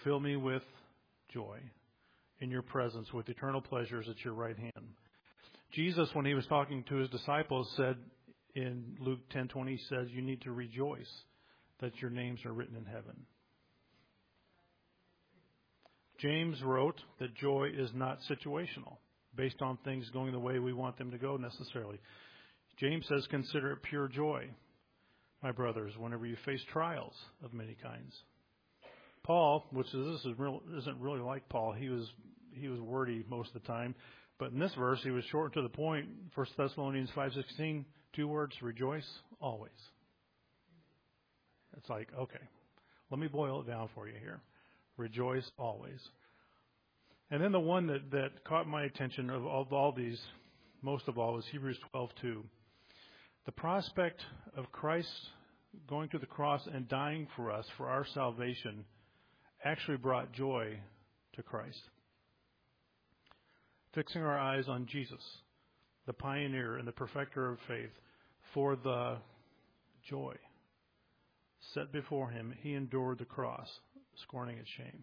Fill me with joy in your presence, with eternal pleasures at your right hand. Jesus, when he was talking to his disciples, said in Luke 10:20, he says, you need to rejoice that your names are written in heaven. James wrote that joy is not situational, based on things going the way we want them to go necessarily. James says, consider it pure joy, my brothers, whenever you face trials of many kinds. Paul, isn't really like Paul. He was wordy most of the time, but in this verse he was short and to the point. 1 Thessalonians 5:16, 2 words: rejoice always. It's like, okay, let me boil it down for you here. Rejoice always. And then the one that caught my attention of all these, most of all, was Hebrews 12:2. The prospect of Christ going to the cross and dying for us, for our salvation, actually brought joy to Christ. Fixing our eyes on Jesus, the pioneer and the perfecter of faith, for the joy set before him, he endured the cross, scorning its shame.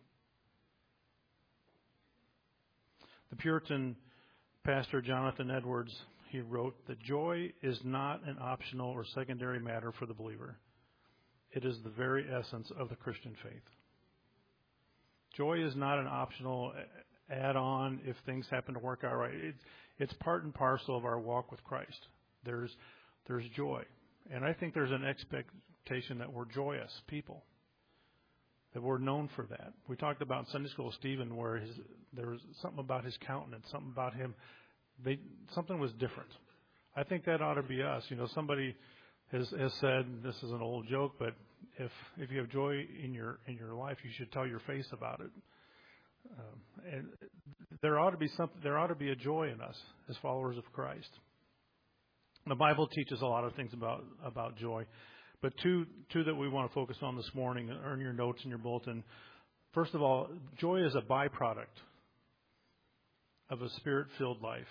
The Puritan pastor Jonathan Edwards, he wrote that joy is not an optional or secondary matter for the believer. It is the very essence of the Christian faith. Joy is not an optional add-on if things happen to work out right. It's part and parcel of our walk with Christ. There's joy. And I think there's an expectation that we're joyous people, that we're known for that. We talked about in Sunday school Stephen where there was something about his countenance, something about him. Something was different. I think that ought to be us. You know, somebody has said, this is an old joke, but if you have joy in your life, you should tell your face about it. And there ought to be a joy in us as followers of Christ. The Bible teaches a lot of things about joy, but two that we want to focus on this morning, earn your notes in your bulletin. First of all, joy is a byproduct of a Spirit-filled life.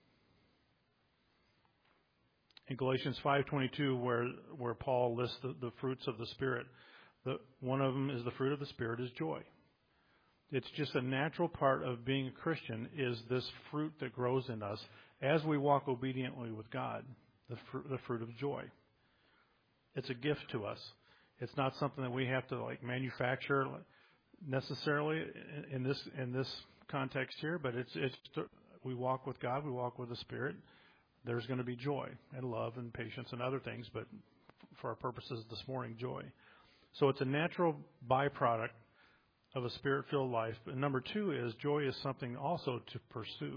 In Galatians 5:22, where Paul lists the fruits of the Spirit, one of them is the fruit of the Spirit is joy. It's just a natural part of being a Christian is this fruit that grows in us as we walk obediently with God, the fruit of joy. It's a gift to us. It's not something that we have to manufacture necessarily in this context here, but it's we walk with God, we walk with the Spirit. There's going to be joy and love and patience and other things, but for our purposes this morning, joy. So it's a natural byproduct of a Spirit-filled life. But number two is joy is something also to pursue.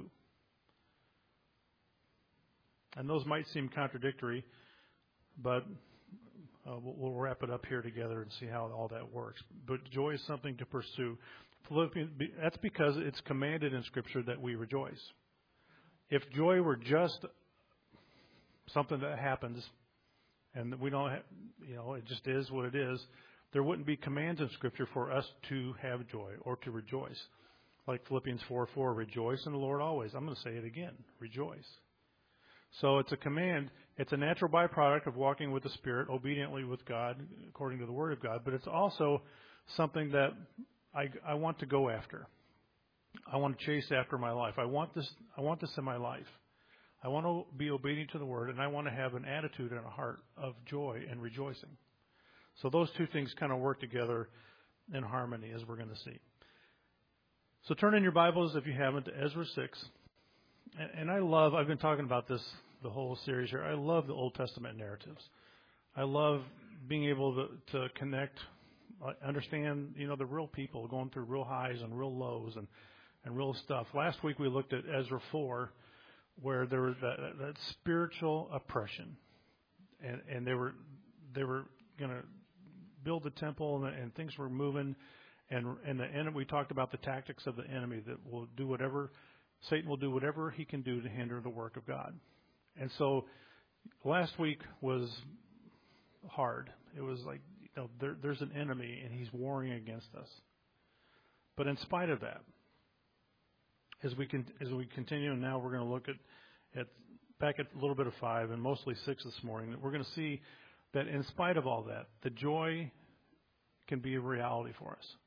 And those might seem contradictory, but we'll wrap it up here together and see how all that works. But joy is something to pursue. That's because it's commanded in Scripture that we rejoice. If joy were just something that happens and we don't have, it just is what it is, there wouldn't be commands in Scripture for us to have joy or to rejoice. Like Philippians 4:4, rejoice in the Lord always. I'm going to say it again, rejoice. So it's a command. It's a natural byproduct of walking with the Spirit, obediently with God, according to the Word of God. But it's also something that I want to go after. I want to chase after my life. I want this in my life. I want to be obedient to the Word, and I want to have an attitude and a heart of joy and rejoicing. So those two things kind of work together in harmony, as we're going to see. So turn in your Bibles, if you haven't, to Ezra 6. And I've been talking about this the whole series here. I love the Old Testament narratives. I love being able to connect, understand, the real people going through real highs and real lows and real stuff. Last week we looked at Ezra 4, where there was that spiritual oppression, and they were going to build the temple, and things were moving, and the enemy. We talked about the tactics of the enemy that will do whatever Satan will do whatever he can do to hinder the work of God. And so last week was hard. It was like there's an enemy and he's warring against us. But in spite of that, as we continue, and now we're going to look at back at a little bit of 5 and mostly 6 this morning, that we're going to see that in spite of all that, the joy can be a reality for us.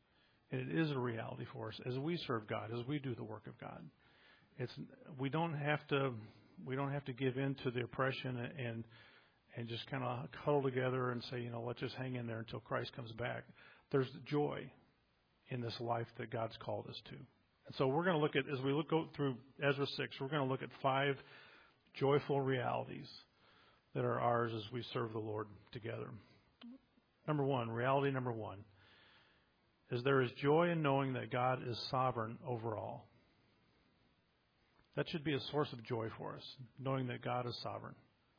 And it is a reality for us as we serve God, as we do the work of God. We don't have to give in to the oppression and just kind of huddle together and say, let's just hang in there until Christ comes back. There's joy in this life that God's called us to. And so we're going to look at, as we go through Ezra 6, we're going to look at 5 joyful realities that are ours as we serve the Lord together. Reality number one, is there is joy in knowing that God is sovereign over all. That should be a source of joy for us, knowing that God is sovereign.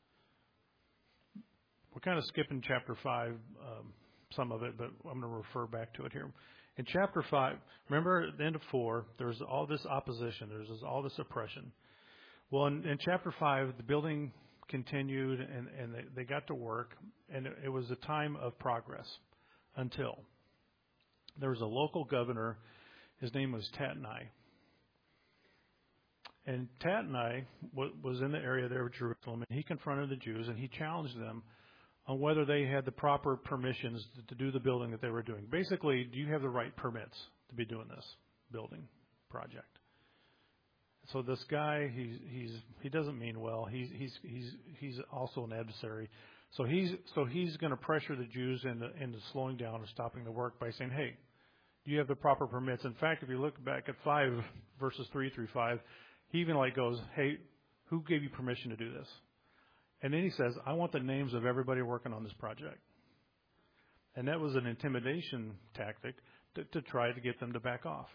We're kind of skipping chapter 5, some of it, but I'm going to refer back to it here. In chapter 5, remember at the end of 4, there's all this opposition, there's all this oppression. Well, in chapter 5, the building continued and they got to work, and it was a time of progress until there was a local governor. His name was Tatnai. And Tatnai was in the area there of Jerusalem, and he confronted the Jews, and he challenged them on whether they had the proper permissions to do the building that they were doing. Basically, do you have the right permits to be doing this building project? So this guy, he doesn't mean well. He's also an adversary. So he's going to pressure the Jews into slowing down and stopping the work by saying, hey, do you have the proper permits? In fact, if you look back at 5 verses 3 through 5, he even goes, hey, who gave you permission to do this? And then he says, I want the names of everybody working on this project. And that was an intimidation tactic to try to get them to back off.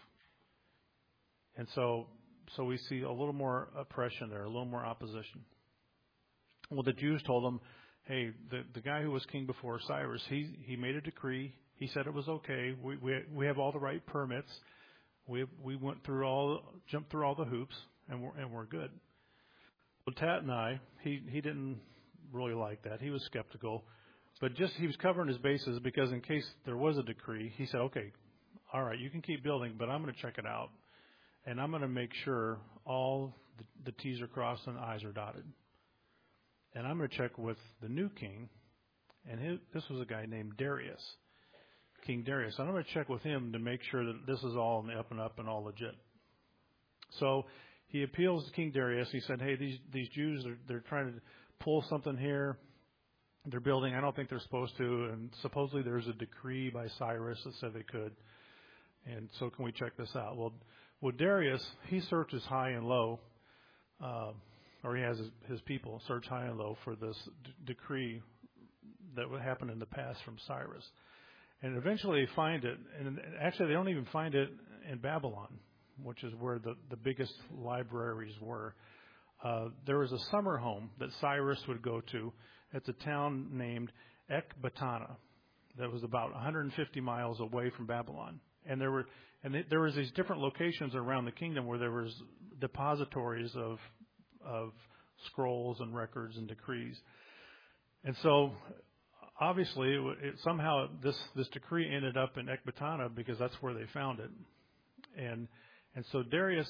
And so we see a little more oppression there, a little more opposition. Well, the Jews told him, hey, the guy who was king before Cyrus, he made a decree. He said it was okay. We have all the right permits. We jumped through all the hoops, and we're good. Well, Tatnai, he didn't really like that. He was skeptical, but he was covering his bases because in case there was a decree, he said, okay, all right, you can keep building, but I'm going to check it out, and I'm going to make sure all the T's are crossed and the I's are dotted. And I'm going to check with the new king, and this was a guy named Darius, King Darius. I'm going to check with him to make sure that this is all in the up and up and all legit. So he appeals to King Darius. He said, hey, these Jews, they're trying to pull something here. They're building. I don't think they're supposed to. And supposedly there's a decree by Cyrus that said they could. And so can we check this out? Well, Darius, he searches high and low, or he has his people search high and low for this decree that would happen in the past from Cyrus. And eventually they find it. And actually they don't even find it in Babylon, which is where the biggest libraries were. There was a summer home that Cyrus would go to. It's a town named Ecbatana that was about 150 miles away from Babylon. And there was these different locations around the kingdom where there was depositories of scrolls and records and decrees. And so obviously somehow this decree ended up in Ecbatana because that's where they found it. And so Darius,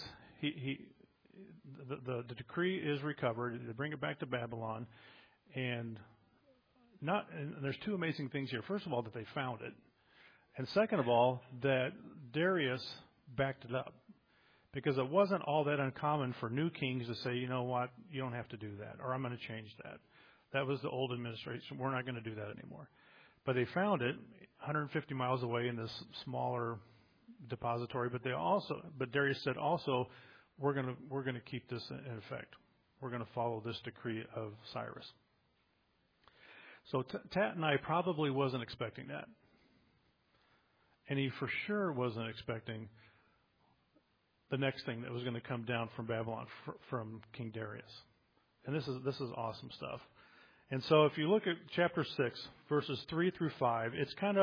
the decree is recovered. They bring it back to Babylon, and there's two amazing things here. First of all, that they found it, and second of all, that Darius backed it up, because it wasn't all that uncommon for new kings to say, you know what, you don't have to do that, or I'm going to change that. That was the old administration. We're not going to do that anymore. But they found it 150 miles away in this smaller depository, but Darius said also, we're going to keep this in effect. We're going to follow this decree of Cyrus. So Tatnai probably wasn't expecting that, and he for sure wasn't expecting the next thing that was going to come down from Babylon from King Darius. And this is awesome stuff. And so if you look at chapter 6, verses 3 through 5, it's kind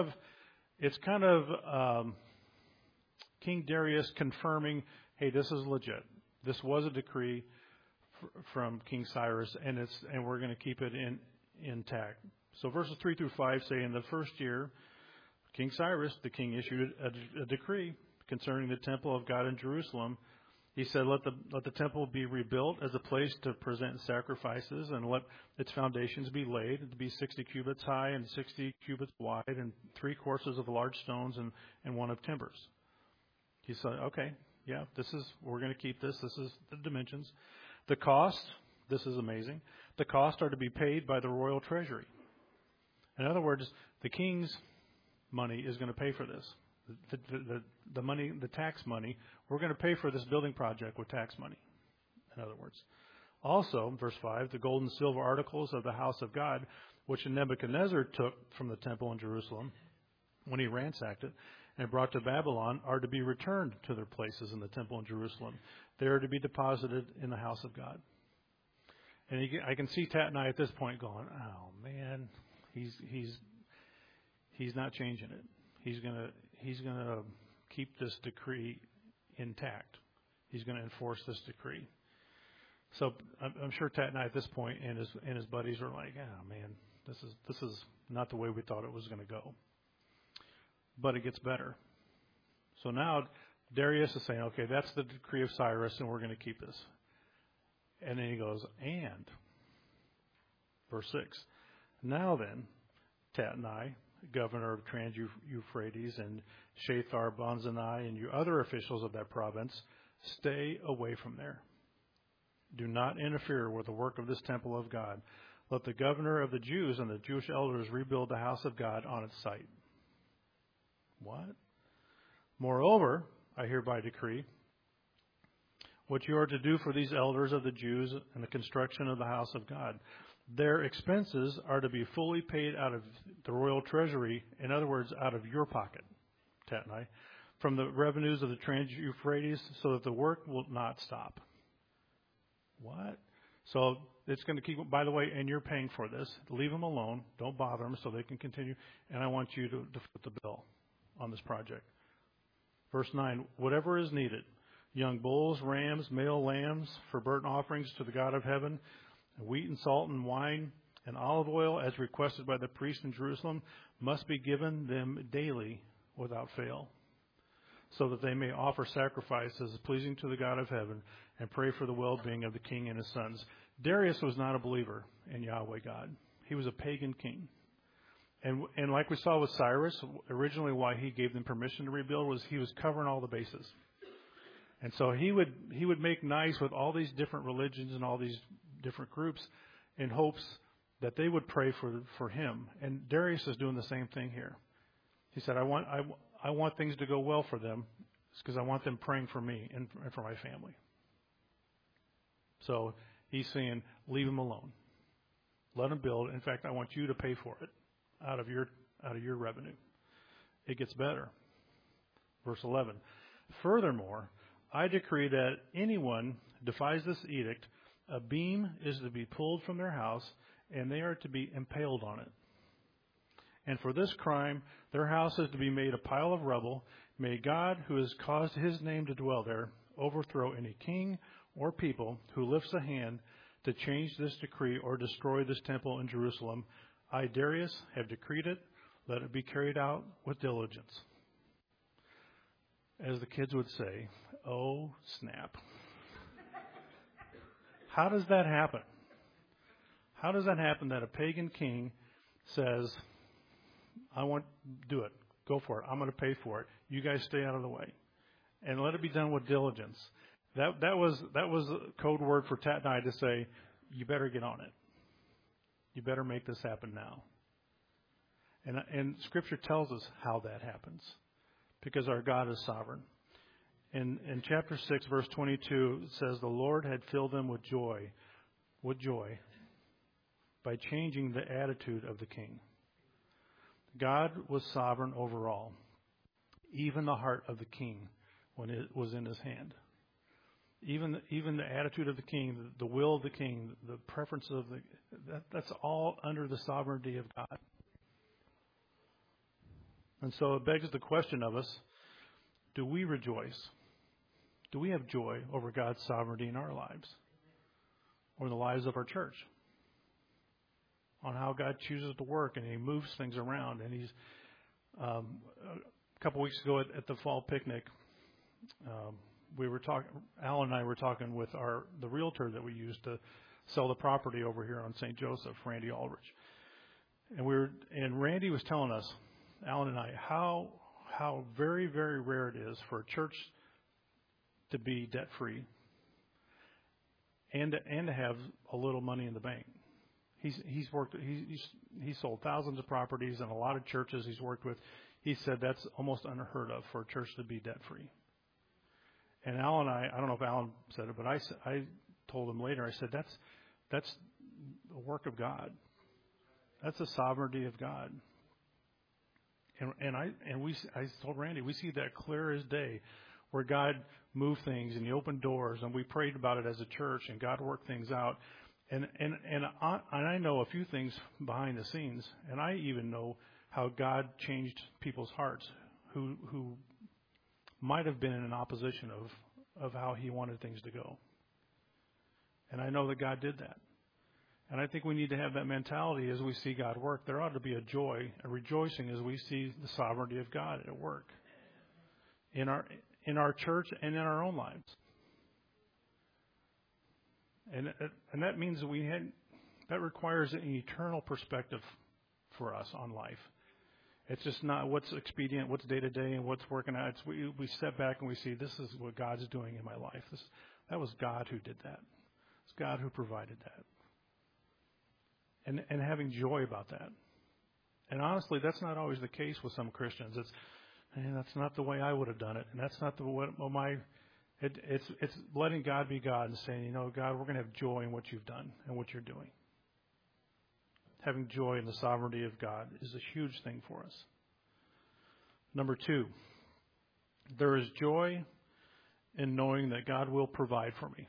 of King Darius confirming, hey, this is legit. This was a decree from King Cyrus, and we're going to keep it intact. So verses 3 through 5 say, in the first year, King Cyrus, the king, issued a decree concerning the temple of God in Jerusalem. He said, let the temple be rebuilt as a place to present sacrifices, and let its foundations be laid, to be 60 cubits high and 60 cubits wide, and 3 courses of large stones and 1 of timbers. He said, okay, yeah, we're going to keep this. This is the dimensions. The cost, this is amazing. The costs are to be paid by the royal treasury. In other words, the king's money is going to pay for this. The money, the tax money, we're going to pay for this building project with tax money, in other words. Also, verse 5, the gold and silver articles of the house of God, which Nebuchadnezzar took from the temple in Jerusalem when he ransacked it and brought to Babylon, are to be returned to their places in the temple in Jerusalem. They are to be deposited in the house of God. And I can see Tatnai at this point going, oh man, he's not changing it. He's gonna keep this decree intact. He's going to enforce this decree. So I'm sure Tatnai at this point and his buddies are like, oh man, this is not the way we thought it was going to go. But it gets better. So now Darius is saying, okay, that's the decree of Cyrus, and we're going to keep this. And then he goes, and, verse 6, now then, Tatnai, governor of Trans-Euphrates, and Shethar-Bonzani, and you other officials of that province, stay away from there. Do not interfere with the work of this temple of God. Let the governor of the Jews and the Jewish elders rebuild the house of God on its site. What? Moreover, I hereby decree what you are to do for these elders of the Jews in the construction of the house of God. Their expenses are to be fully paid out of the royal treasury, in other words, out of your pocket, Tatnai, from the revenues of the Trans-Euphrates, so that the work will not stop. What? So it's going to keep, by the way, and you're paying for this. Leave them alone. Don't bother them so they can continue. And I want you to foot the bill on this project. Verse 9, whatever is needed, young bulls, rams, male lambs for burnt offerings to the God of heaven, wheat and salt and wine and olive oil as requested by the priests in Jerusalem must be given them daily without fail, so that they may offer sacrifices pleasing to the God of heaven and pray for the well-being of the king and his sons. Darius was not a believer in Yahweh God. He was a pagan king. And like we saw with Cyrus, originally why he gave them permission to rebuild was he was covering all the bases. And so he would make nice with all these different religions and all these different groups in hopes that they would pray for him. And Darius is doing the same thing here. He said, I want things to go well for them because I want them praying for me and for my family. So he's saying, leave them alone. Let them build. In fact, I want you to pay for it out of your revenue. It gets better. Verse 11. Furthermore, I decree that anyone defies this edict, a beam is to be pulled from their house, and they are to be impaled on it. And for this crime, their house is to be made a pile of rubble. May God, who has caused his name to dwell there, overthrow any king or people who lifts a hand to change this decree or destroy this temple in Jerusalem. I, Darius, have decreed it. Let it be carried out with diligence. As the kids would say, oh, snap. How does that happen? How does that happen that a pagan king says, I want to do it. Go for it. I'm going to pay for it. You guys stay out of the way. And let it be done with diligence. That was a code word for Tatnai to say, you better get on it. You better make this happen now. And Scripture tells us how that happens, because our God is sovereign. In chapter 6, verse 22, it says, the Lord had filled them with joy, by changing the attitude of the king. God was sovereign over all, even the heart of the king when it was in his hand. Even the attitude of the king, the will of the king, the preference of that's all under the sovereignty of God. And so it begs the question of us, do we rejoice? Do we have joy over God's sovereignty in our lives or in the lives of our church? On how God chooses to work and he moves things around. And he's, a couple weeks ago at the fall picnic, we were talking, Alan and I were talking with the realtor that we used to sell the property over here on St. Joseph, Randy Aldrich. And Randy was telling us, Alan and I, how how very, very rare it is for a church to be debt-free and to have a little money in the bank. He's sold thousands of properties and a lot of churches he's worked with. He said that's almost unheard of for a church to be debt-free. And Al and I don't know if Alan said it, but I told him later, I said, that's the work of God. That's the sovereignty of God. And I told Randy, we see that clear as day, where God moved things and He opened doors, and we prayed about it as a church, and God worked things out. And I know a few things behind the scenes, and I even know how God changed people's hearts who might have been in opposition of how He wanted things to go. And I know that God did that. And I think we need to have that mentality as we see God work. There ought to be a joy, a rejoicing as we see the sovereignty of God at work in our church and in our own lives. And that means that requires an eternal perspective for us on life. It's just not what's expedient, what's day to day, and what's working out. We step back and we see this is what God's doing in my life. That was God who did that. It's God who provided that. And having joy about that. And honestly, that's not always the case with some Christians. That's not the way I would have done it, and that's not the way it's letting God be God and saying, God, we're going to have joy in what you've done and what you're doing. Having joy in the sovereignty of God is a huge thing for us. Number 2, there is joy in knowing that God will provide for me.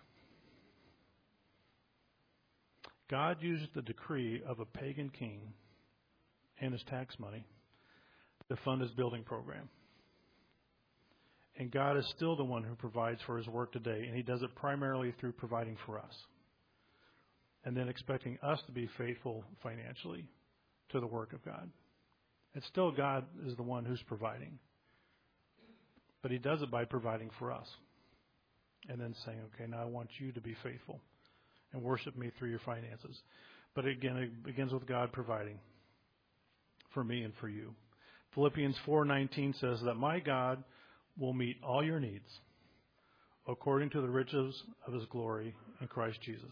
God used the decree of a pagan king and his tax money to fund his building program. And God is still the one who provides for His work today, and He does it primarily through providing for us. And then expecting us to be faithful financially to the work of God. It's still God is the one who's providing. But He does it by providing for us. And then saying, okay, now I want you to be faithful and worship me through your finances. But again, it begins with God providing for me and for you. Philippians 4:19 says that my God will meet all your needs according to the riches of His glory in Christ Jesus.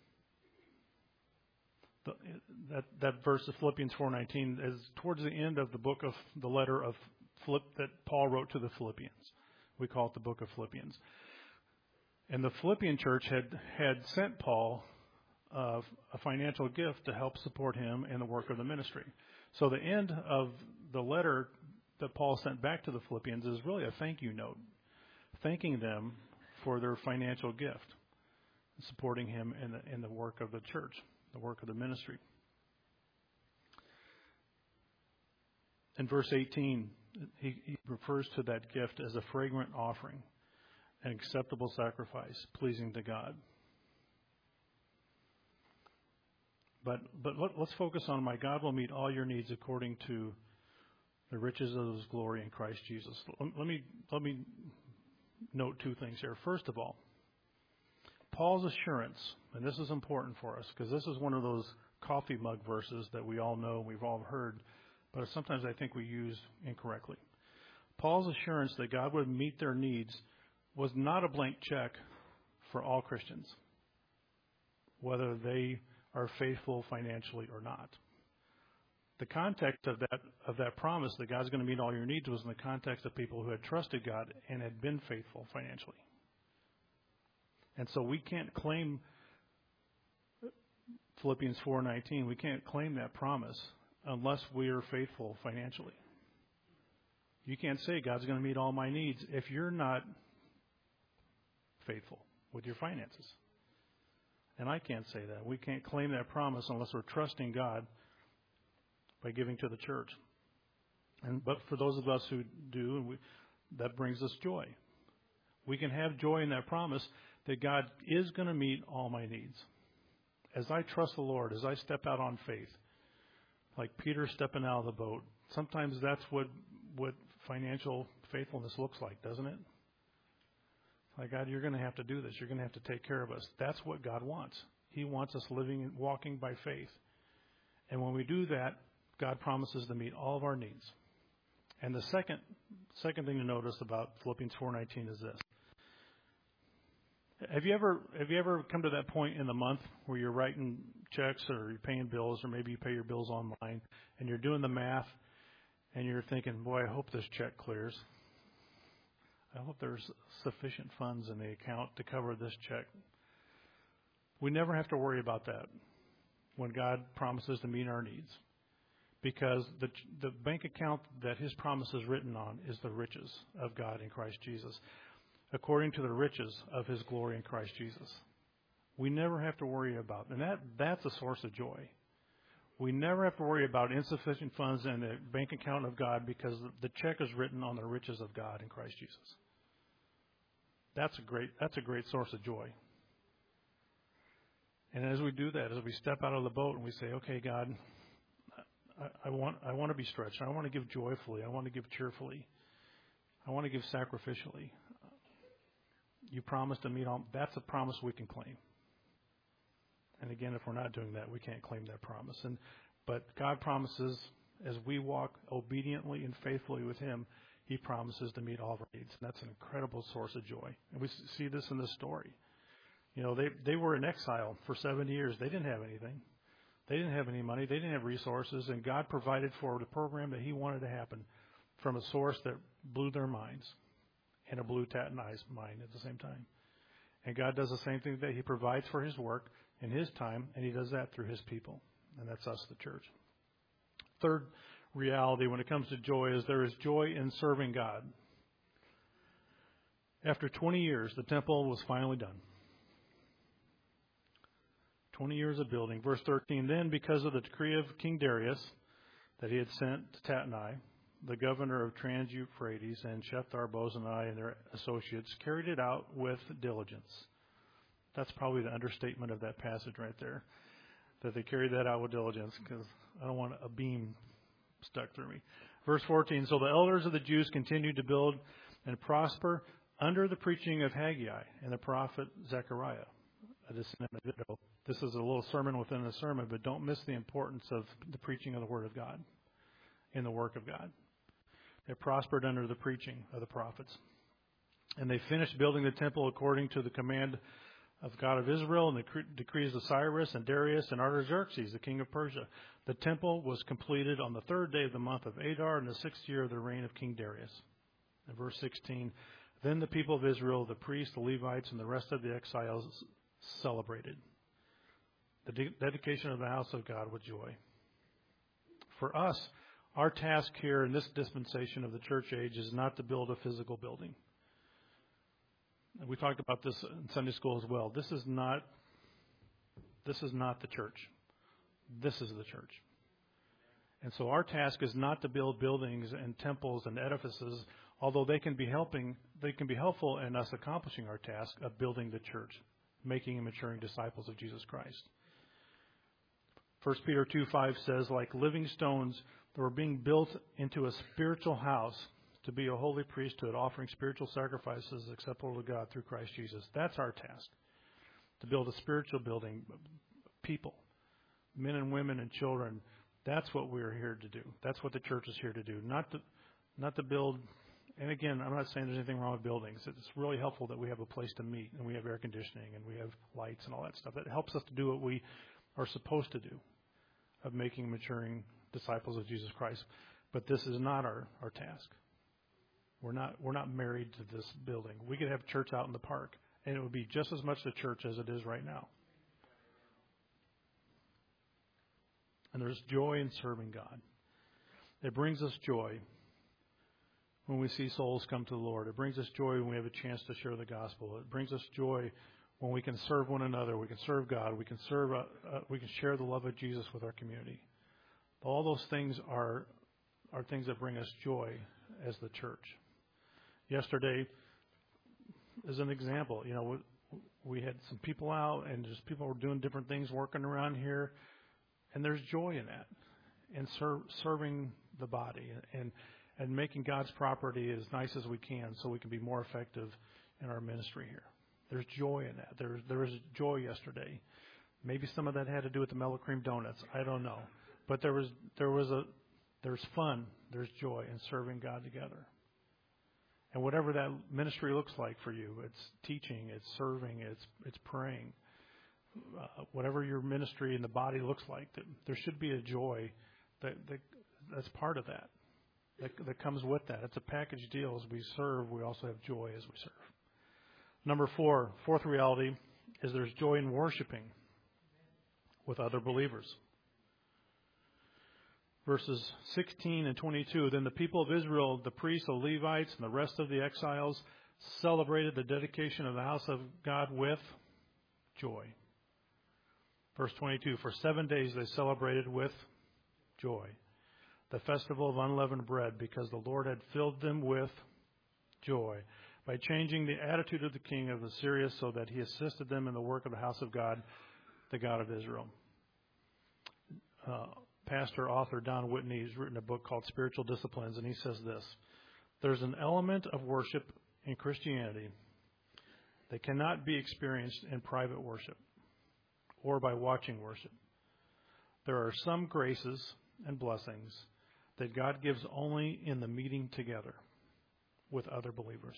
That verse of Philippians 4:19 is towards the end of the book of the letter of that Paul wrote to the Philippians. We call it the book of Philippians. And the Philippian church had sent Paul a financial gift to help support him in the work of the ministry. So the end of the letter that Paul sent back to the Philippians is really a thank you note, thanking them for their financial gift, supporting him in the work of the church, the work of the ministry. In verse 18, he refers to that gift as a fragrant offering, an acceptable sacrifice, pleasing to God. But let's focus on my God will meet all your needs according to the riches of His glory in Christ Jesus. Let me note 2 things here. First of all, Paul's assurance, and this is important for us because this is one of those coffee mug verses that we all know, we've all heard, but sometimes I think we use incorrectly. Paul's assurance that God would meet their needs was not a blank check for all Christians, whether they are faithful financially or not. The context of that promise that God's going to meet all your needs was in the context of people who had trusted God and had been faithful financially. And so we can't claim Philippians 4:19. We can't claim that promise unless we are faithful financially. You can't say God's going to meet all my needs if you're not faithful with your finances. And I can't say that. We can't claim that promise unless we're trusting God by giving to the church. But for those of us who do, that brings us joy. We can have joy in that promise that God is going to meet all my needs. As I trust the Lord, as I step out on faith, like Peter stepping out of the boat, sometimes that's what financial faithfulness looks like, doesn't it? Like, God, you're going to have to do this. You're going to have to take care of us. That's what God wants. He wants us living and walking by faith. And when we do that, God promises to meet all of our needs. And the second thing to notice about Philippians 4:19 is this. Have you ever come to that point in the month where you're writing checks or you're paying bills, or maybe you pay your bills online, and you're doing the math and you're thinking, boy, I hope this check clears. I hope there's sufficient funds in the account to cover this check. We never have to worry about that when God promises to meet our needs, because the bank account that His promise is written on is the riches of God in Christ Jesus, according to the riches of His glory in Christ Jesus. We never have to worry about, and that's a source of joy. We never have to worry about insufficient funds in the bank account of God, because the check is written on the riches of God in Christ Jesus. That's a great source of joy. And as we do that, as we step out of the boat and we say, okay, God, I want to be stretched. I want to give joyfully. I want to give cheerfully. I want to give sacrificially. You promised to meet all. That's a promise we can claim. And again, if we're not doing that, we can't claim that promise. But God promises, as we walk obediently and faithfully with Him, He promises to meet all of our needs. And that's an incredible source of joy. And we see this in this story. You know, they were in exile for 70 years. They didn't have anything. They didn't have any money. They didn't have resources. And God provided for the program that He wanted to happen from a source that blew their minds, and a blew Tat and I's mind at the same time. And God does the same thing today. He provides for His work in His time, and He does that through His people. And that's us, the church. Third reality when it comes to joy is there is joy in serving God. After 20 years, the temple was finally done. 20 years of building. Verse 13, then because of the decree of King Darius that he had sent to Tatnai, the governor of Trans-Euphrates, and Shethar-Bozenai and their associates carried it out with diligence. That's probably the understatement of that passage right there, that they carried that out with diligence, because I don't want a beam stuck through me. Verse 14, so the elders of the Jews continued to build and prosper under the preaching of Haggai and the prophet Zechariah, a descendant of Iddo. This is a little sermon within a sermon, but don't miss the importance of the preaching of the Word of God in the work of God. They prospered under the preaching of the prophets. And they finished building the temple according to the command of God of Israel and the decrees of Cyrus and Darius and Artaxerxes, the king of Persia. The temple was completed on the 3rd day of the month of Adar in the 6th year of the reign of King Darius. And verse 16, then the people of Israel, the priests, the Levites, and the rest of the exiles celebrated the dedication of the house of God with joy. For us, our task here in this dispensation of the church age is not to build a physical building. We talked about this in Sunday school as well. This is not the church. This is the church. And so our task is not to build buildings and temples and edifices, although they can be helpful in us accomplishing our task of building the church, making and maturing disciples of Jesus Christ. 1 Peter 2:5 says, like living stones, that we're being built into a spiritual house to be a holy priesthood, offering spiritual sacrifices acceptable to God through Christ Jesus. That's our task, to build a spiritual building, people, men and women and children. That's what we're here to do. That's what the church is here to do, not to build. And again, I'm not saying there's anything wrong with buildings. It's really helpful that we have a place to meet, and we have air conditioning, and we have lights and all that stuff. It helps us to do what we are supposed to do, of making and maturing disciples of Jesus Christ. But this is not our task. We're not married to this building. We could have church out in the park, and it would be just as much the church as it is right now. And there's joy in serving God. It brings us joy when we see souls come to the Lord. It brings us joy when we have a chance to share the gospel. It brings us joy when we can serve one another. We can serve God. We can share the love of Jesus with our community. All those things are things that bring us joy as the church. Yesterday, as an example, we had some people out, and just people were doing different things, working around here, and there's joy in that, and serving the body, and making God's property as nice as we can, so we can be more effective in our ministry here. There's joy in that. There was joy yesterday. Maybe some of that had to do with the mellow cream donuts. I don't know, but there was There's fun, there's joy in serving God together. And whatever that ministry looks like for you, it's teaching, it's serving, it's praying. Whatever your ministry in the body looks like, there should be a joy that's part of that comes with that. It's a package deal. As we serve, we also have joy as we serve. Number fourth reality is there's joy in worshiping with other believers. Verses 16 and 22, then the people of Israel, the priests, the Levites, and the rest of the exiles celebrated the dedication of the house of God with joy. Verse 22, for 7 days they celebrated with joy the festival of unleavened bread, because the Lord had filled them with joy by changing the attitude of the king of Assyria, so that he assisted them in the work of the house of God, the God of Israel. Pastor, author Don Whitney has written a book called Spiritual Disciplines, and he says this: there's an element of worship in Christianity that cannot be experienced in private worship or by watching worship. There are some graces and blessings that God gives only in the meeting together with other believers.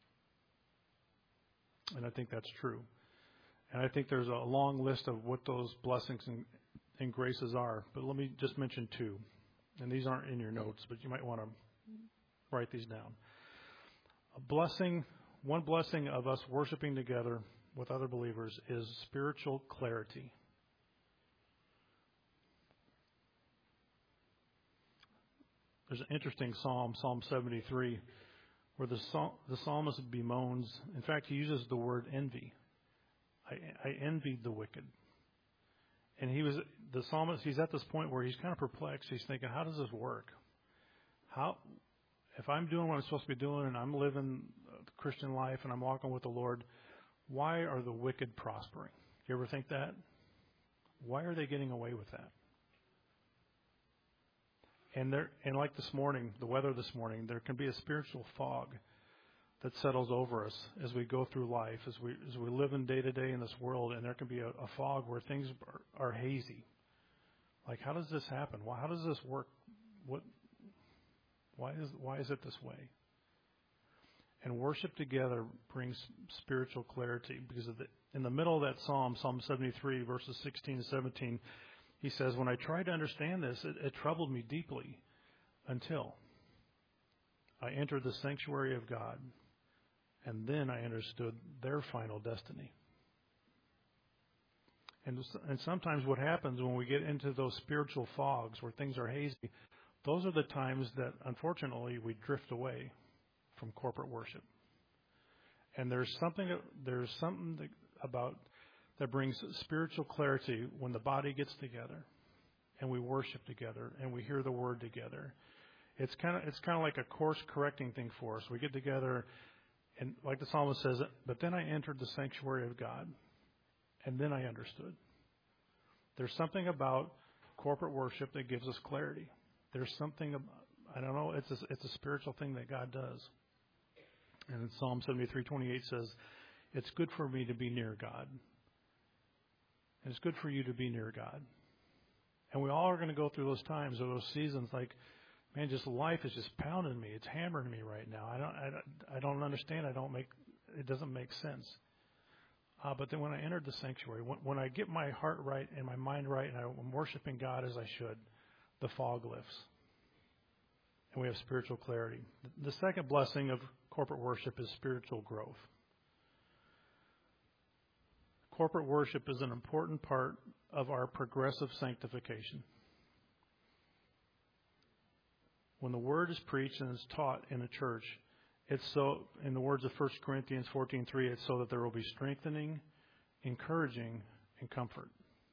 And I think that's true. And I think there's a long list of what those blessings and graces are. But let me just mention two. And these aren't in your notes, but you might want to write these down. One blessing of us worshiping together with other believers is spiritual clarity. There's an interesting psalm, Psalm 73, where the psalmist bemoans. In fact, he uses the word envy. I envied the wicked. And the psalmist, he's at this point where he's kind of perplexed. He's thinking, how does this work? If I'm doing what I'm supposed to be doing and I'm living the Christian life and I'm walking with the Lord, why are the wicked prospering? You ever think that? Why are they getting away with that? And like this morning, the weather this morning, there can be a spiritual fog that settles over us as we go through life, as we live in day to day in this world, and there can be a fog where things are hazy. Like, how does this happen? How does this work? Why is it this way? And worship together brings spiritual clarity, because in the middle of that psalm, Psalm 73, verses 16 and 17, he says, when I tried to understand this, it troubled me deeply until I entered the sanctuary of God, and then I understood their final destiny. And sometimes what happens when we get into those spiritual fogs where things are hazy, those are the times that, unfortunately, we drift away from corporate worship. And there's something about that brings spiritual clarity when the body gets together and we worship together and we hear the word together. It's kind of like a course correcting thing for us. We get together, and like the psalmist says, but then I entered the sanctuary of God, and then I understood. There's something about corporate worship that gives us clarity. There's something, I don't know, it's a spiritual thing that God does. And in Psalm 73:28 says, it's good for me to be near God. And it's good for you to be near God. And we all are going to go through those times or those seasons like, man, just life is just pounding me. It's hammering me right now. I don't understand. It doesn't make sense. But then when I entered the sanctuary, when I get my heart right and my mind right and I'm worshiping God as I should, the fog lifts. And we have spiritual clarity. The second blessing of corporate worship is spiritual growth. Corporate worship is an important part of our progressive sanctification. When the word is preached and is taught in a church, it's so, in the words of 1 Corinthians 14:3, it's so that there will be strengthening, encouraging, and comfort.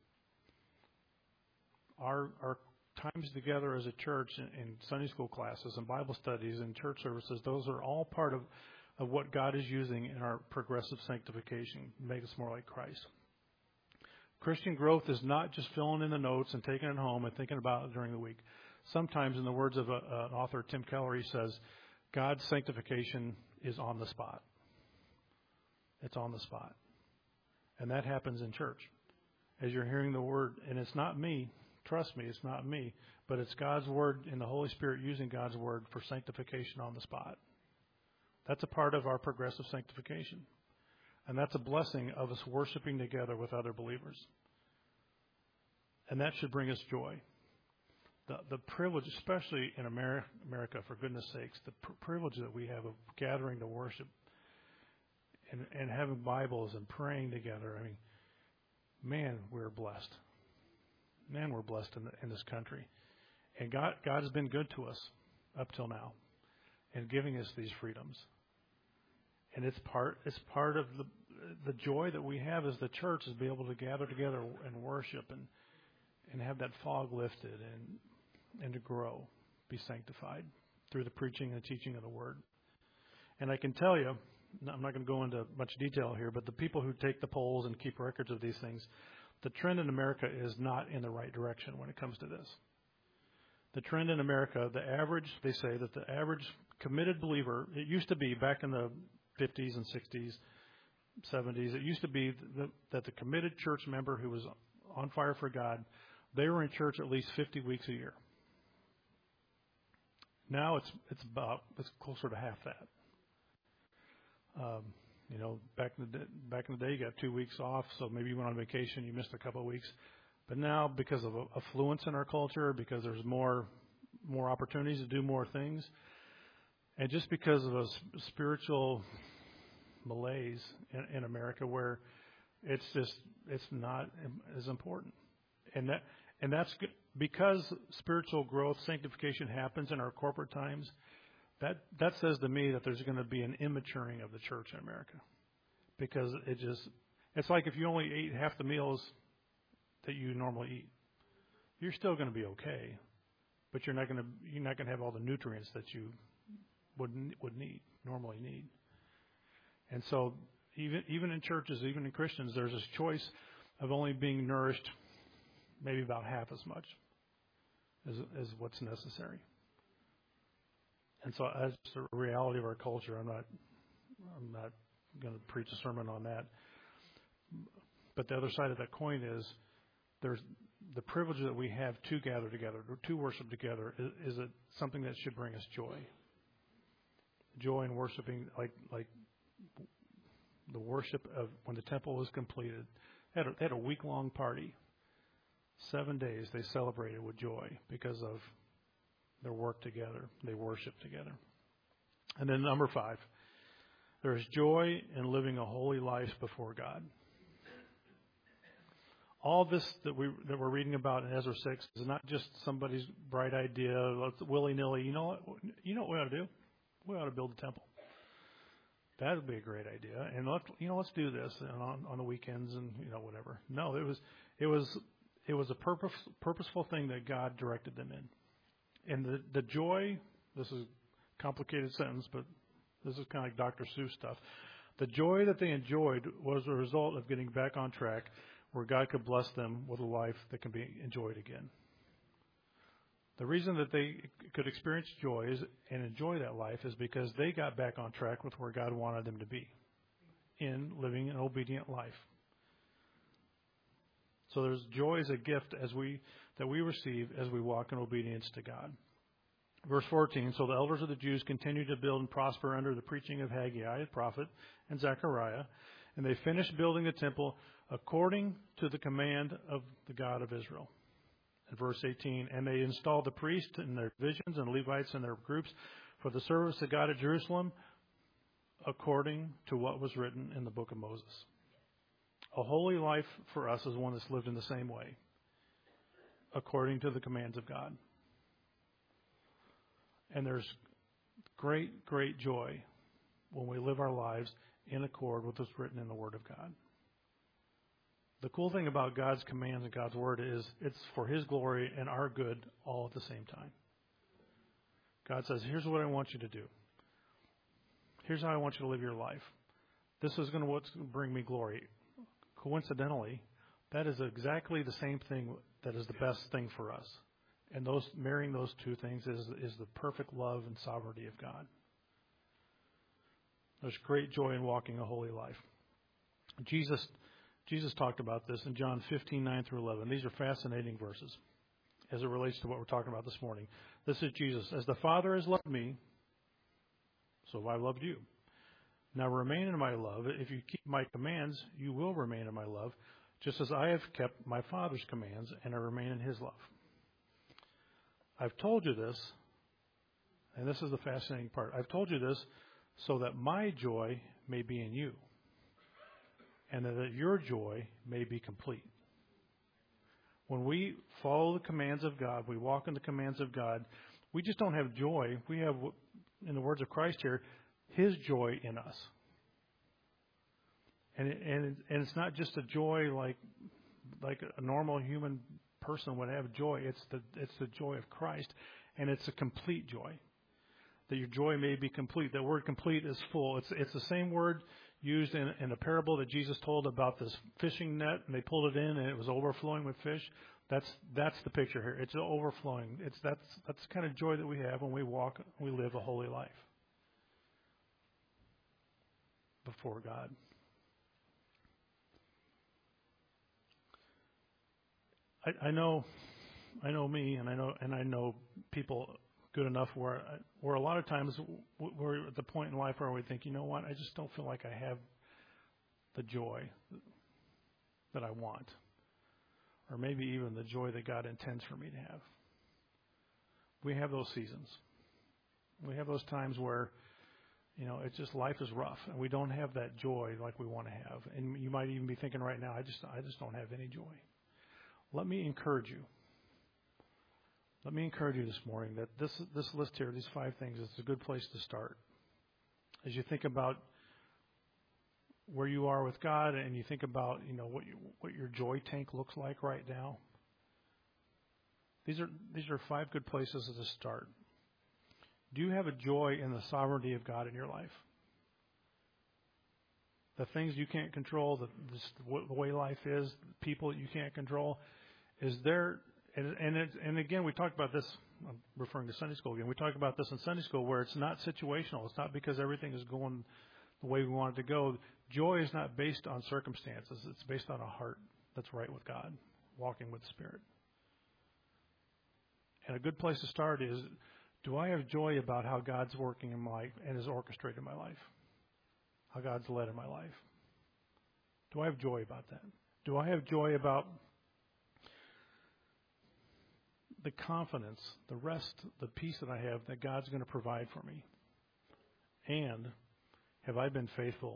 Our times together as a church in Sunday school classes and Bible studies and church services, those are all part of what God is using in our progressive sanctification to make us more like Christ. Christian growth is not just filling in the notes and taking it home and thinking about it during the week. Sometimes, in the words of an author, Tim Keller, he says, God's sanctification is on the spot. It's on the spot. And that happens in church. As you're hearing the word, and it's not me, trust me, it's not me, but it's God's Word and the Holy Spirit using God's Word for sanctification on the spot. That's a part of our progressive sanctification. And that's a blessing of us worshiping together with other believers. And that should bring us joy. The privilege, especially in America, for goodness sakes, the privilege that we have of gathering to worship and having Bibles and praying together. I mean, man, we're blessed. Man, we're blessed in this country. And God has been good to us up till now in giving us these freedoms. And it's part of the joy that we have as the church is be able to gather together and worship and have that fog lifted and to grow, be sanctified through the preaching and teaching of the Word. And I can tell you, I'm not going to go into much detail here, but the people who take the polls and keep records of these things, the trend in America is not in the right direction when it comes to this. The trend in America, they say that the average committed believer, it used to be back in the 50s and 60s, 70s, it used to be that the committed church member who was on fire for God, they were in church at least 50 weeks a year. Now it's closer to half that. Back in the day, you got 2 weeks off, so maybe you went on vacation, you missed a couple of weeks. But now, because of affluence in our culture, because there's more opportunities to do more things, and just because of a spiritual malaise in America, where it's not as important, and that's good, because spiritual growth, sanctification happens in our corporate times. That says to me that there's going to be an immaturing of the church in America, because it's like if you only ate half the meals that you normally eat, you're still going to be okay, but you're not going to have all the nutrients that you would normally need. And so even in churches, even in Christians, there's this choice of only being nourished maybe about half as much as what's necessary. And so as the reality of our culture, I'm not going to preach a sermon on that. But the other side of that coin is there's the privilege that we have to gather together, to worship together, is it something that should bring us joy. Joy in worshiping, like the worship of when the temple was completed. They had a week-long party. 7 days they celebrated with joy because of their work together. They worship together. And then number 5, there's joy in living a holy life before God. All this that we're reading about in Ezra 6 is not just somebody's bright idea, willy-nilly. You know what we ought to do? We ought to build a temple. That would be a great idea. And let's do this on the weekends and whatever. No, it was a purposeful thing that God directed them in. And the joy, this is a complicated sentence, but this is kind of like Dr. Seuss stuff. The joy that they enjoyed was a result of getting back on track where God could bless them with a life that can be enjoyed again. The reason that they could experience joy and enjoy that life is because they got back on track with where God wanted them to be in living an obedient life. So there's joy as a gift that we receive as we walk in obedience to God. Verse 14, so the elders of the Jews continued to build and prosper under the preaching of Haggai, the prophet, and Zechariah, and they finished building the temple according to the command of the God of Israel. In verse 18, and they installed the priests in their divisions and Levites in their groups for the service of God at Jerusalem according to what was written in the book of Moses. A holy life for us is one that's lived in the same way, according to the commands of God. And there's great, great joy when we live our lives in accord with what's written in the Word of God. The cool thing about God's commands and God's Word is it's for His glory and our good all at the same time. God says, here's what I want you to do. Here's how I want you to live your life. This is what's going to bring me glory. Coincidentally, that is exactly the same thing that is the best thing for us. And marrying those two things is the perfect love and sovereignty of God. There's great joy in walking a holy life. Jesus talked about this in John 15:9-11. These are fascinating verses. as it relates to what we're talking about this morning. This is Jesus. As the Father has loved me, so have I loved you. Now remain in my love. If you keep my commands, you will remain in my love, just as I have kept my Father's commands and I remain in his love. I've told you this, and this is the fascinating part. I've told you this so that my joy may be in you, and that your joy may be complete. When we follow the commands of God, we walk in the commands of God, we just don't have joy. We have, in the words of Christ here, his joy in us. And it's not just a joy like a normal human person would have joy. It's the joy of Christ, and it's a complete joy. That your joy may be complete. That word complete is full. It's the same word used in a parable that Jesus told about this fishing net, and they pulled it in and it was overflowing with fish. That's the picture here. It's overflowing. That's the kind of joy that we have when we walk, we live a holy life before God. I know me, and I know people good enough where a lot of times we're at the point in life where we think, you know what, I just don't feel like I have the joy that I want, or maybe even the joy that God intends for me to have. We have those seasons. We have those times where, it's just life is rough, and we don't have that joy like we want to have. And you might even be thinking right now, I just don't have any joy. Let me encourage you. Let me encourage you this morning that this list here, these 5 things, is a good place to start. As you think about where you are with God, and you think about what your joy tank looks like right now. These are 5 good places to start. Do you have a joy in the sovereignty of God in your life? The things you can't control, the way life is, the people that you can't control, is there? And again, we talked about this. I'm referring to Sunday school again. We talked about this in Sunday school, where it's not situational. It's not because everything is going the way we want it to go. Joy is not based on circumstances. It's based on a heart that's right with God, walking with the Spirit. And a good place to start is, do I have joy about how God's working in my life and has orchestrated my life? How God's led in my life? Do I have joy about that? Do I have joy about the confidence, the rest, the peace that I have that God's going to provide for me? And have I been faithful?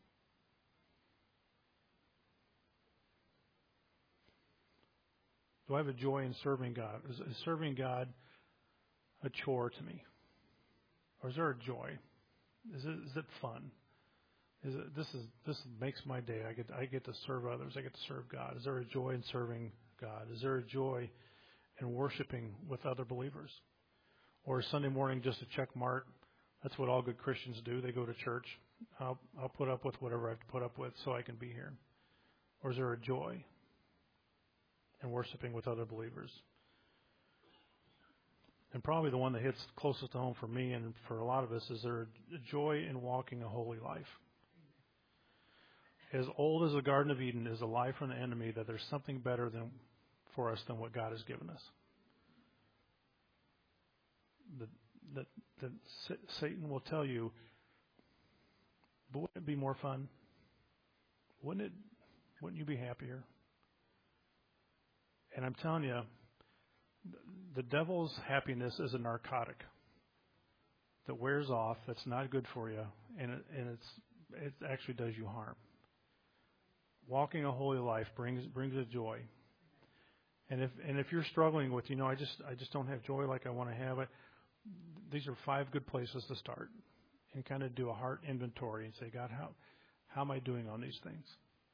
Do I have a joy in serving God? Is serving God a chore to me? Or is there a joy? Is it fun? This makes my day. I get to serve others. I get to serve God. Is there a joy in serving God? Is there a joy in worshiping with other believers? Or is Sunday morning just a check mark? That's what all good Christians do. They go to church. I'll put up with whatever I have to put up with so I can be here. Or is there a joy in worshiping with other believers? And probably the one that hits closest to home for me and for a lot of us is there a joy in walking a holy life. As old as the Garden of Eden is a lie from the enemy that there's something better for us than what God has given us. That Satan will tell you, but wouldn't it be more fun? Wouldn't you be happier? And I'm telling you, the devil's happiness is a narcotic that wears off, that's not good for you, and it actually does you harm. Walking a holy life brings a joy. And if you're struggling with, I just don't have joy like I want to have it, these are 5 good places to start and kind of do a heart inventory and say, God, how am I doing on these things?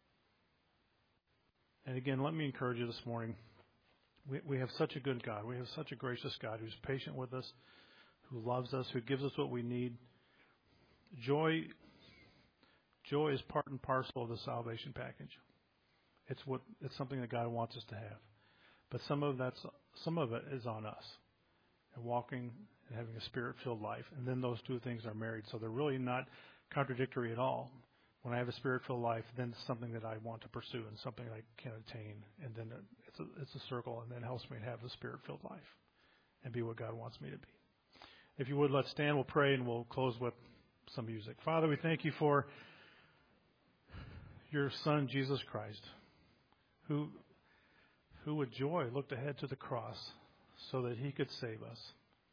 And again, let me encourage you this morning. We have such a good God. We have such a gracious God who's patient with us, who loves us, who gives us what we need. Joy is part and parcel of the salvation package. It's something that God wants us to have. But some of it is on us, and walking and having a Spirit-filled life. And then those 2 things are married, so they're really not contradictory at all. When I have a Spirit-filled life, then it's something that I want to pursue and something I can attain, and then it's it's a circle, and then helps me to have the Spirit-filled life and be what God wants me to be. If you would, let's stand, we'll pray, and we'll close with some music. Father, we thank you for your Son, Jesus Christ, who with joy looked ahead to the cross so that he could save us.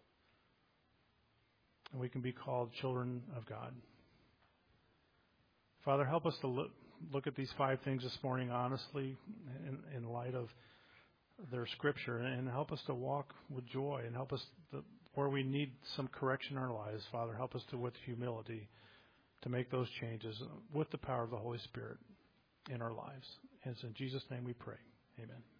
And we can be called children of God. Father, help us to look at these 5 things this morning honestly in light of their Scripture, and help us to walk with joy, and help us where we need some correction in our lives, Father, help us with humility to make those changes with the power of the Holy Spirit in our lives. And it's in Jesus' name we pray. Amen.